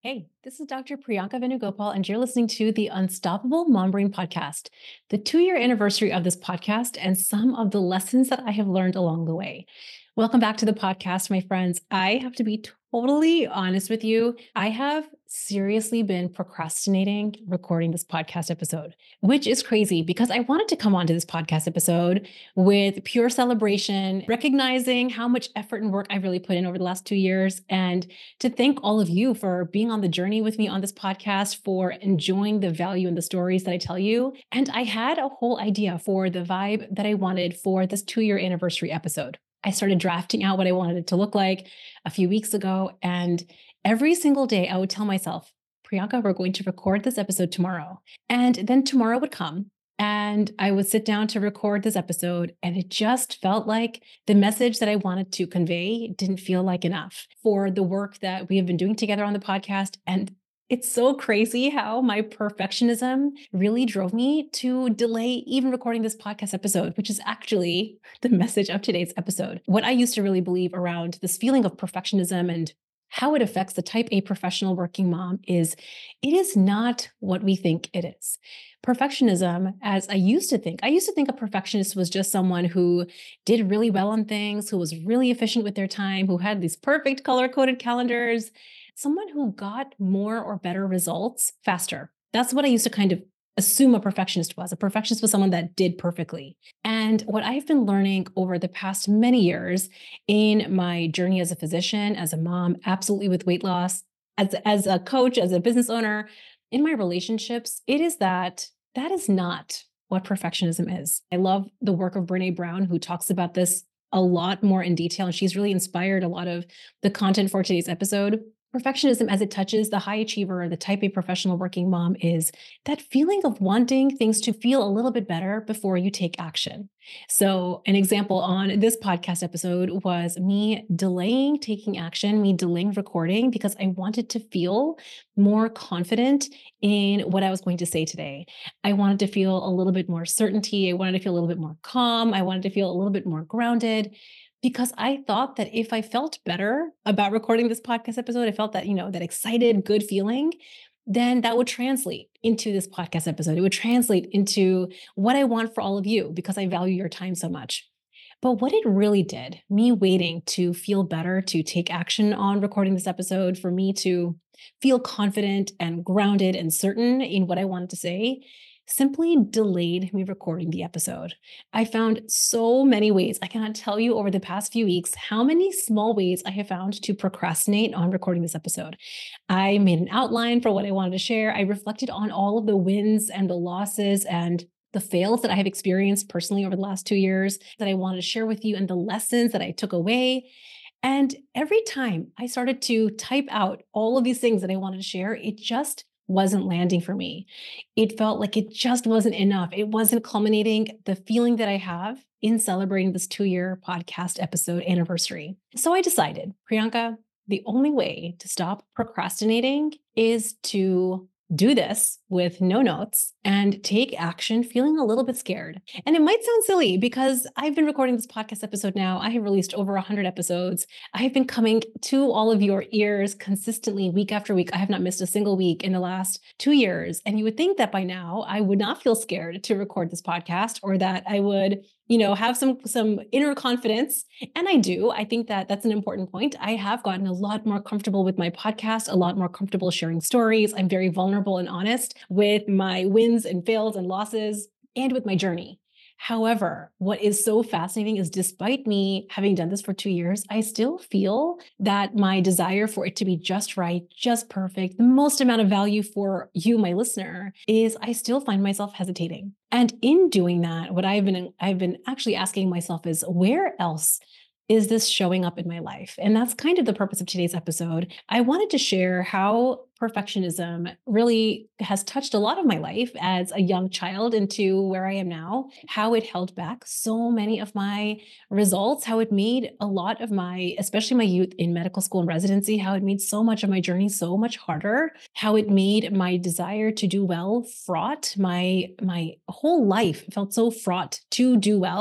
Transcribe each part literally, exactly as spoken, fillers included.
Hey, this is Doctor Priyanka Venugopal, and you're listening to the Unstoppable Mom Brain Podcast, the two year anniversary of this podcast, and some of the lessons that I have learned along the way. Welcome back to the podcast, my friends. I have to be totally honest with you. I have seriously been procrastinating recording this podcast episode, which is crazy because I wanted to come onto this podcast episode with pure celebration, recognizing how much effort and work I've really put in over the last two years, and to thank all of you for being on the journey with me on this podcast, for enjoying the value and the stories that I tell you. And I had a whole idea for the vibe that I wanted for this two year anniversary episode. I started drafting out what I wanted it to look like a few weeks ago. And every single day I would tell myself, Priyanka, we're going to record this episode tomorrow. And then tomorrow would come and I would sit down to record this episode. And it just felt like the message that I wanted to convey didn't feel like enough for the work that we have been doing together on the podcast. And it's so crazy how my perfectionism really drove me to delay even recording this podcast episode, which is actually the message of today's episode. What I used to really believe around this feeling of perfectionism and how it affects the type A professional working mom is it is not what we think it is. Perfectionism, as I used to think, I used to think a perfectionist was just someone who did really well on things, who was really efficient with their time, who had these perfect color coded calendars, someone who got more or better results faster. That's what I used to kind of assume a perfectionist was. A perfectionist was someone that did perfectly. And what I've been learning over the past many years in my journey as a physician, as a mom, absolutely with weight loss, as, as a coach, as a business owner, in my relationships, it is that that is not what perfectionism is. I love the work of Brene Brown, who talks about this a lot more in detail. And she's really inspired a lot of the content for today's episode. Perfectionism, as it touches the high achiever, the type A professional working mom, is that feeling of wanting things to feel a little bit better before you take action. So, an example on this podcast episode was me delaying taking action, me delaying recording because I wanted to feel more confident in what I was going to say today. I wanted to feel a little bit more certainty. I wanted to feel a little bit more calm. I wanted to feel a little bit more grounded, because I thought that if I felt better about recording this podcast episode, I felt that, you know, that excited, good feeling, then that would translate into this podcast episode. It would translate into what I want for all of you because I value your time so much. But what it really did, me waiting to feel better, to take action on recording this episode, for me to feel confident and grounded and certain in what I wanted to say, simply delayed me recording the episode. I found so many ways. I cannot tell you over the past few weeks how many small ways I have found to procrastinate on recording this episode. I made an outline for what I wanted to share. I reflected on all of the wins and the losses and the fails that I have experienced personally over the last two years that I wanted to share with you and the lessons that I took away. And every time I started to type out all of these things that I wanted to share, it just wasn't landing for me. It felt like it just wasn't enough. It wasn't culminating the feeling that I have in celebrating this two year podcast episode anniversary. So I decided, Priyanka, the only way to stop procrastinating is to do this with no notes and take action feeling a little bit scared. And it might sound silly because I've been recording this podcast episode now. I have released over one hundred episodes. I have been coming to all of your ears consistently week after week. I have not missed a single week in the last two years. And you would think that by now I would not feel scared to record this podcast, or that I would, you know, have some, some inner confidence. And I do. I think that that's an important point. I have gotten a lot more comfortable with my podcast, a lot more comfortable sharing stories. I'm very vulnerable and honest with my wins and fails and losses and with my journey. However, what is so fascinating is despite me having done this for two years, I still feel that my desire for it to be just right, just perfect, the most amount of value for you, my listener, is I still find myself hesitating. And in doing that, what I've been I've been actually asking myself is, where else is this showing up in my life? And that's kind of the purpose of today's episode. I wanted to share how perfectionism really has touched a lot of my life as a young child into where I am now, how it held back so many of my results, how it made a lot of my, especially my youth in medical school and residency, how it made so much of my journey so much harder, how it made my desire to do well fraught. My, my whole life felt so fraught to do well.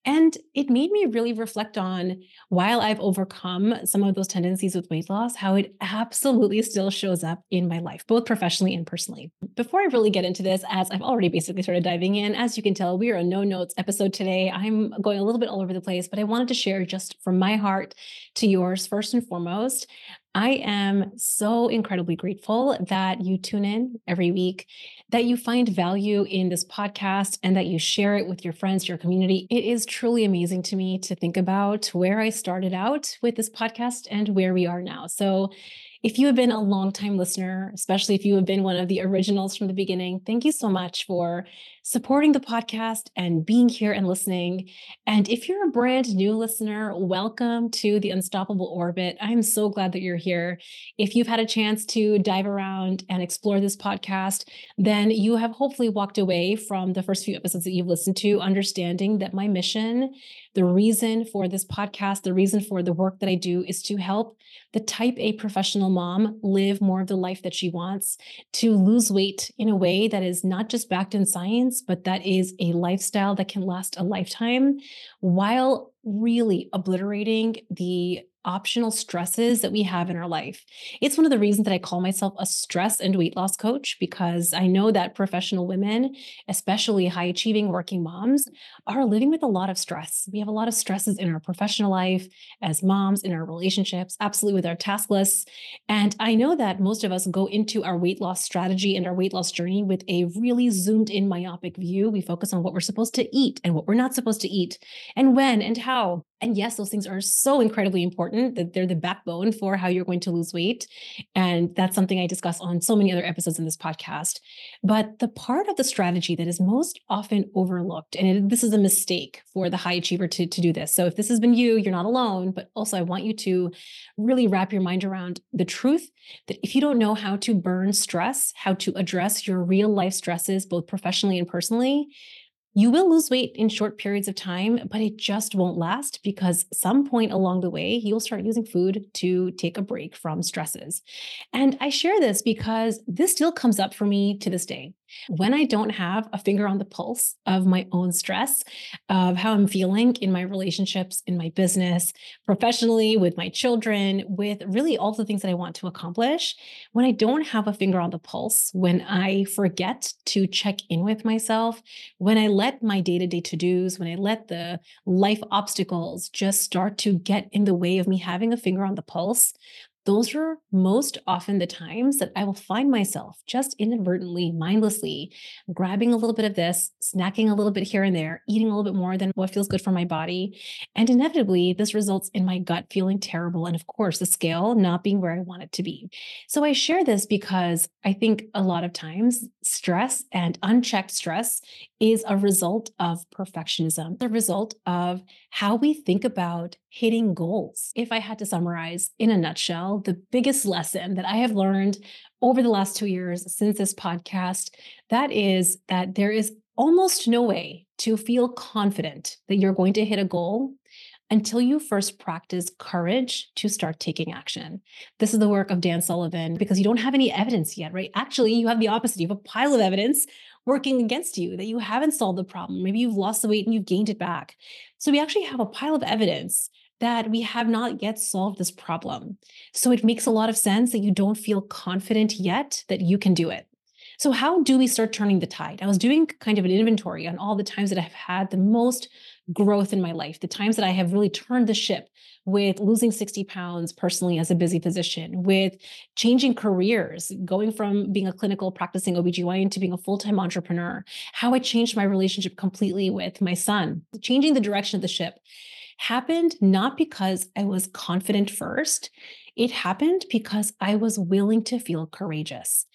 And it made me really reflect on, while I've overcome some of those tendencies with weight loss, how it absolutely still shows up in my life, both professionally and personally. Before I really get into this, as I've already basically started diving in, as you can tell, we are a no notes episode today. I'm going a little bit all over the place, but I wanted to share just from my heart to yours, first and foremost. I am so incredibly grateful that you tune in every week, that you find value in this podcast, and that you share it with your friends, your community. It is truly amazing to me to think about where I started out with this podcast and where we are now. So, if you have been a longtime listener, especially if you have been one of the originals from the beginning, thank you so much for supporting the podcast and being here and listening. And if you're a brand new listener, welcome to the Unstoppable Orbit. I'm so glad that you're here. If you've had a chance to dive around and explore this podcast, then you have hopefully walked away from the first few episodes that you've listened to, understanding that my mission, the reason for this podcast, the reason for the work that I do is to help the type A professional mom live more of the life that she wants, to lose weight in a way that is not just backed in science, but that is a lifestyle that can last a lifetime while really obliterating the optional stresses that we have in our life. It's one of the reasons that I call myself a stress and weight loss coach, because I know that professional women, especially high achieving working moms, are living with a lot of stress. We have a lot of stresses in our professional life, as moms, in our relationships, absolutely with our task lists. And I know that most of us go into our weight loss strategy and our weight loss journey with a really zoomed in myopic view. We focus on what we're supposed to eat and what we're not supposed to eat, and when and how. And yes, those things are so incredibly important, that they're the backbone for how you're going to lose weight. And that's something I discuss on so many other episodes in this podcast. But the part of the strategy that is most often overlooked, and it, this is a mistake for the high achiever to, to do this. So if this has been you, you're not alone. But also, I want you to really wrap your mind around the truth that if you don't know how to burn stress, how to address your real life stresses, both professionally and personally, you will lose weight in short periods of time, but it just won't last, because some point along the way, you'll start using food to take a break from stresses. And I share this because this still comes up for me to this day. When I don't have a finger on the pulse of my own stress, of how I'm feeling in my relationships, in my business, professionally, with my children, with really all the things that I want to accomplish, when I don't have a finger on the pulse, when I forget to check in with myself, when I let my day-to-day to-dos, when I let the life obstacles just start to get in the way of me having a finger on the pulse, those are most often the times that I will find myself just inadvertently, mindlessly grabbing a little bit of this, snacking a little bit here and there, eating a little bit more than what feels good for my body. And inevitably, this results in my gut feeling terrible. And of course, the scale not being where I want it to be. So I share this because I think a lot of times stress and unchecked stress is a result of perfectionism, the result of how we think about hitting goals. If I had to summarize in a nutshell, the biggest lesson that I have learned over the last two years since this podcast, that is that there is almost no way to feel confident that you're going to hit a goal until you first practice courage to start taking action. This is the work of Dan Sullivan, because you don't have any evidence yet, right? Actually, you have the opposite. You have a pile of evidence working against you that you haven't solved the problem. Maybe you've lost the weight and you've gained it back. So we actually have a pile of evidence that we have not yet solved this problem. So it makes a lot of sense that you don't feel confident yet that you can do it. So how do we start turning the tide? I was doing kind of an inventory on all the times that I've had the most growth in my life, the times that I have really turned the ship, with losing sixty pounds personally as a busy physician, with changing careers, going from being a clinical practicing O B G Y N to being a full-time entrepreneur, how I changed my relationship completely with my son, changing the direction of the ship happened not because I was confident first. It happened because I was willing to feel courageous.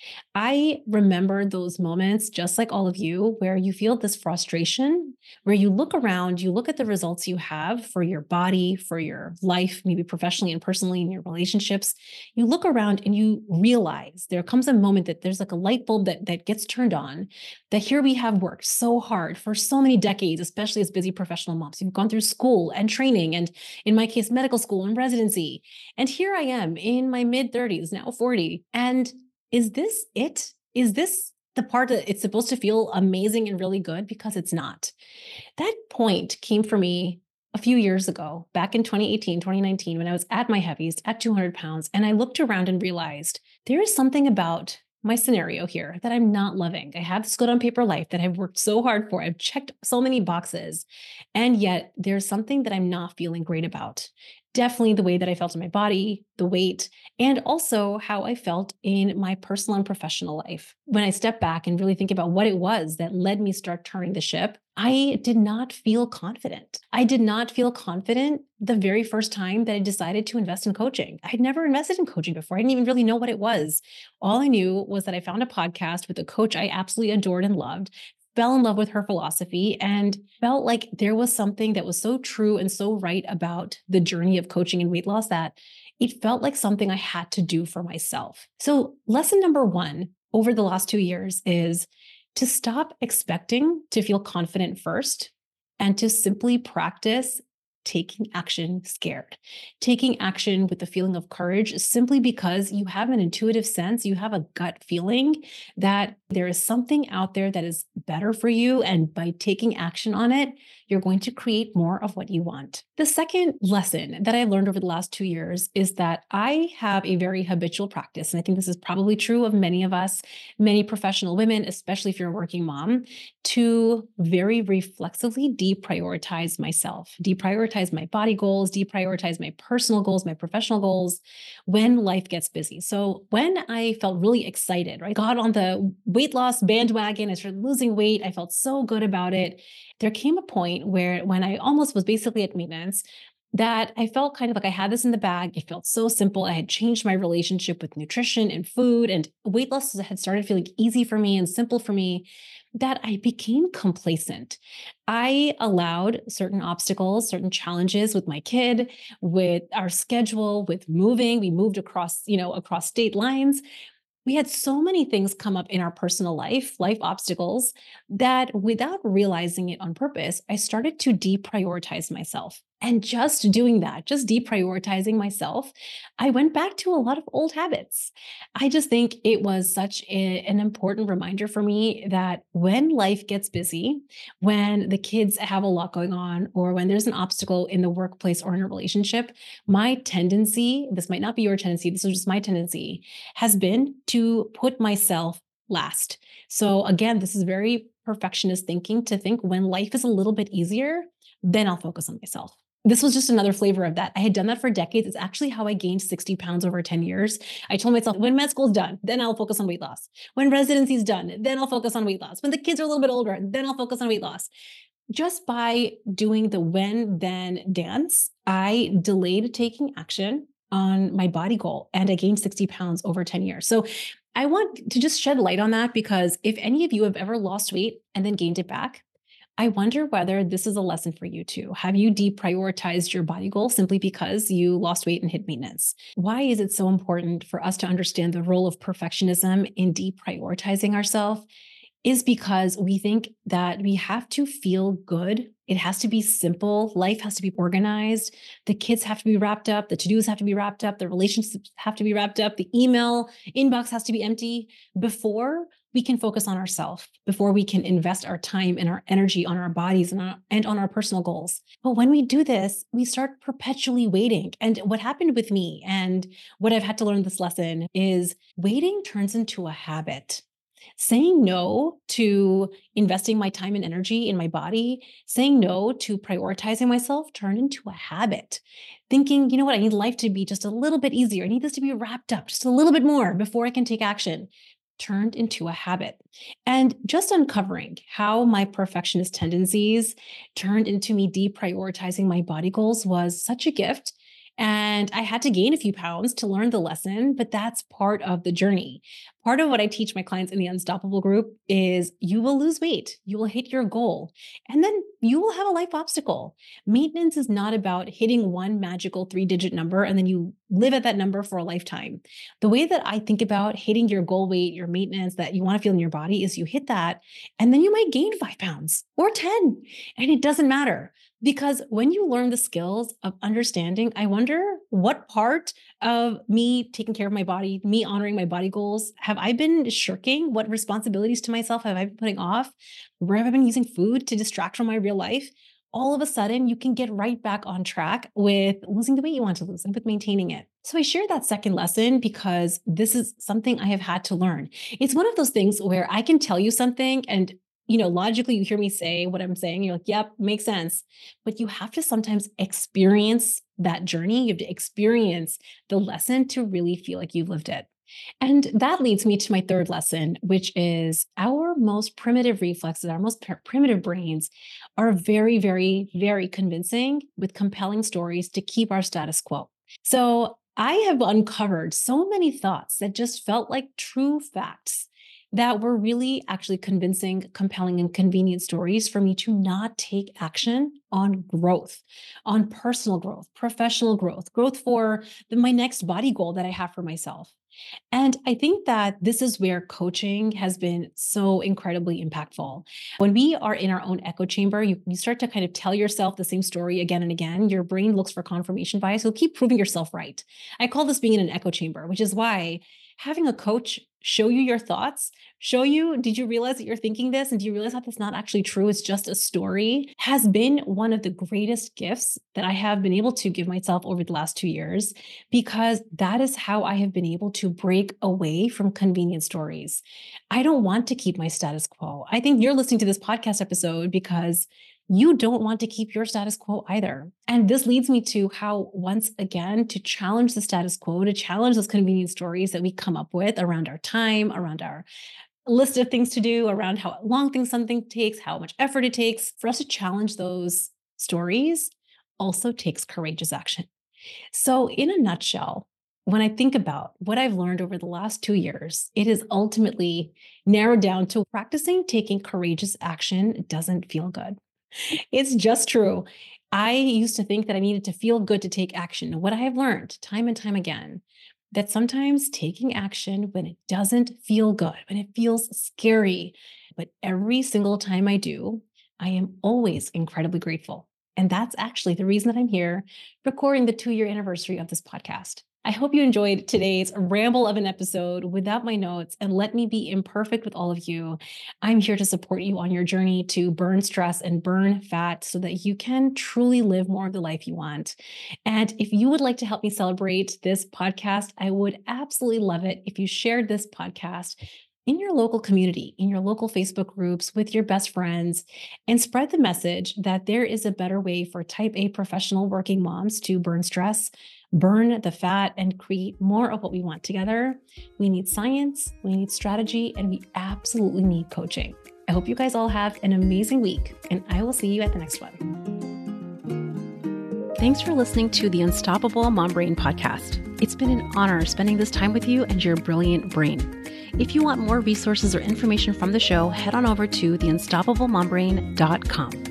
I remember those moments, just like all of you, where you feel this frustration, where you look around, you look at the results you have for your body, for your life, maybe professionally and personally in your relationships. You look around and you realize there comes a moment that there's like a light bulb that, that gets turned on, that here we have worked so hard for so many decades, especially as busy professional moms. You've gone through school and training, and in my case, medical school and residency. And here I am in my mid thirties, now forty. And is this it? Is this the part that it's supposed to feel amazing and really good because it's not. That point came for me a few years ago, back in twenty eighteen, twenty nineteen, when I was at my heaviest at two hundred pounds. And I looked around and realized there is something about my scenario here that I'm not loving. I have this good on paper life that I've worked so hard for. I've checked so many boxes. And yet there's something that I'm not feeling great about. Definitely the way that I felt in my body, the weight, and also how I felt in my personal and professional life. When I step back and really think about what it was that led me start turning the ship, I did not feel confident. I did not feel confident the very first time that I decided to invest in coaching. I had never invested in coaching before. I didn't even really know what it was. All I knew was that I found a podcast with a coach I absolutely adored and loved, fell in love with her philosophy, and felt like there was something that was so true and so right about the journey of coaching and weight loss that it felt like something I had to do for myself. So lesson number one over the last two years is to stop expecting to feel confident first and to simply practice taking action scared, taking action with the feeling of courage, simply because you have an intuitive sense, you have a gut feeling that there is something out there that is better for you. And by taking action on it, you're going to create more of what you want. The second lesson that I learned over the last two years is that I have a very habitual practice. And I think this is probably true of many of us, many professional women, especially if you're a working mom, to very reflexively deprioritize myself, deprioritize my body goals, deprioritize my personal goals, my professional goals when life gets busy. So when I felt really excited, right, got on the weight loss bandwagon, I started losing weight, I felt so good about it. There came a point where when I almost was basically at maintenance, that I felt kind of like I had this in the bag. It felt so simple. I had changed my relationship with nutrition and food, and weight loss had started feeling easy for me and simple for me, that I became complacent. I allowed certain obstacles, certain challenges with my kid, with our schedule, with moving. We moved across, you know, across state lines. We had so many things come up in our personal life, life obstacles, that without realizing it on purpose, I started to deprioritize myself. And just doing that, just deprioritizing myself, I went back to a lot of old habits. I just think it was such a- an important reminder for me that when life gets busy, when the kids have a lot going on, or when there's an obstacle in the workplace or in a relationship, my tendency, this might not be your tendency, this is just my tendency, has been to put myself last. So again, this is very perfectionist thinking, to think when life is a little bit easier, then I'll focus on myself. This was just another flavor of that. I had done that for decades. It's actually how I gained sixty pounds over ten years. I told myself, when med school's done, then I'll focus on weight loss. When residency's done, then I'll focus on weight loss. When the kids are a little bit older, then I'll focus on weight loss. Just by doing the when, then dance, I delayed taking action on my body goal, and I gained sixty pounds over ten years. So I want to just shed light on that, because if any of you have ever lost weight and then gained it back, I wonder whether this is a lesson for you too. Have you deprioritized your body goal simply because you lost weight and hit maintenance? Why is it so important for us to understand the role of perfectionism in deprioritizing ourselves? Is because we think that we have to feel good. It has to be simple. Life has to be organized. The kids have to be wrapped up. The to-dos have to be wrapped up. The relationships have to be wrapped up. The email inbox has to be empty before we can focus on ourselves, before we can invest our time and our energy on our bodies and, our, and on our personal goals. But when we do this, we start perpetually waiting. And what happened with me, and what I've had to learn this lesson, is waiting turns into a habit. Saying no to investing my time and energy in my body, saying no to prioritizing myself, turned into a habit. Thinking, you know what, I need life to be just a little bit easier. I need this to be wrapped up just a little bit more before I can take action, turned into a habit. And just uncovering how my perfectionist tendencies turned into me deprioritizing my body goals was such a gift. And I had to gain a few pounds to learn the lesson, but that's part of the journey. Part of what I teach my clients in the Unstoppable group is you will lose weight, you will hit your goal, and then you will have a life obstacle. Maintenance is not about hitting one magical three digit number and then you live at that number for a lifetime. The way that I think about hitting your goal weight, your maintenance that you want to feel in your body, is you hit that and then you might gain five pounds or ten, and it doesn't matter. Because when you learn the skills of understanding, I wonder what part of me taking care of my body, me honoring my body goals, have I been shirking? What responsibilities to myself have I been putting off? Where have I been using food to distract from my real life? All of a sudden, you can get right back on track with losing the weight you want to lose and with maintaining it. So I share that second lesson because this is something I have had to learn. It's one of those things where I can tell you something and you know, logically, you hear me say what I'm saying. You're like, yep, makes sense. But you have to sometimes experience that journey. You have to experience the lesson to really feel like you've lived it. And that leads me to my third lesson, which is our most primitive reflexes, our most pr- primitive brains are very, very, very convincing with compelling stories to keep our status quo. So I have uncovered so many thoughts that just felt like true facts that were really actually convincing, compelling, and convenient stories for me to not take action on growth, on personal growth, professional growth, growth for the, my next body goal that I have for myself. And I think that this is where coaching has been so incredibly impactful. When we are in our own echo chamber, you, you start to kind of tell yourself the same story again and again. Your brain looks for confirmation bias. You'll keep proving yourself right. I call this being in an echo chamber, which is why having a coach show you your thoughts, show you, did you realize that you're thinking this? And do you realize that that's not actually true? It's just a story, has been one of the greatest gifts that I have been able to give myself over the last two years, because that is how I have been able to break away from convenient stories. I don't want to keep my status quo. I think you're listening to this podcast episode because you don't want to keep your status quo either. And this leads me to how, once again, to challenge the status quo, to challenge those convenient stories that we come up with around our time, around our list of things to do, around how long things something takes, how much effort it takes. For us to challenge those stories also takes courageous action. So, in a nutshell, when I think about what I've learned over the last two years, it is ultimately narrowed down to practicing taking courageous action doesn't feel good. It's just true. I used to think that I needed to feel good to take action. What I have learned time and time again, that sometimes taking action when it doesn't feel good, when it feels scary, but every single time I do, I am always incredibly grateful. And that's actually the reason that I'm here recording the two year anniversary of this podcast. I hope you enjoyed today's ramble of an episode without my notes, and let me be imperfect with all of you. I'm here to support you on your journey to burn stress and burn fat so that you can truly live more of the life you want. And if you would like to help me celebrate this podcast, I would absolutely love it if you shared this podcast in your local community, in your local Facebook groups, with your best friends, and spread the message that there is a better way for type A professional working moms to burn stress, burn the fat, and create more of what we want together. We need science, we need strategy, and we absolutely need coaching. I hope you guys all have an amazing week, and I will see you at the next one. Thanks for listening to the Unstoppable Mom Brain podcast. It's been an honor spending this time with you and your brilliant brain. If you want more resources or information from the show, head on over to the unstoppable mom brain dot com.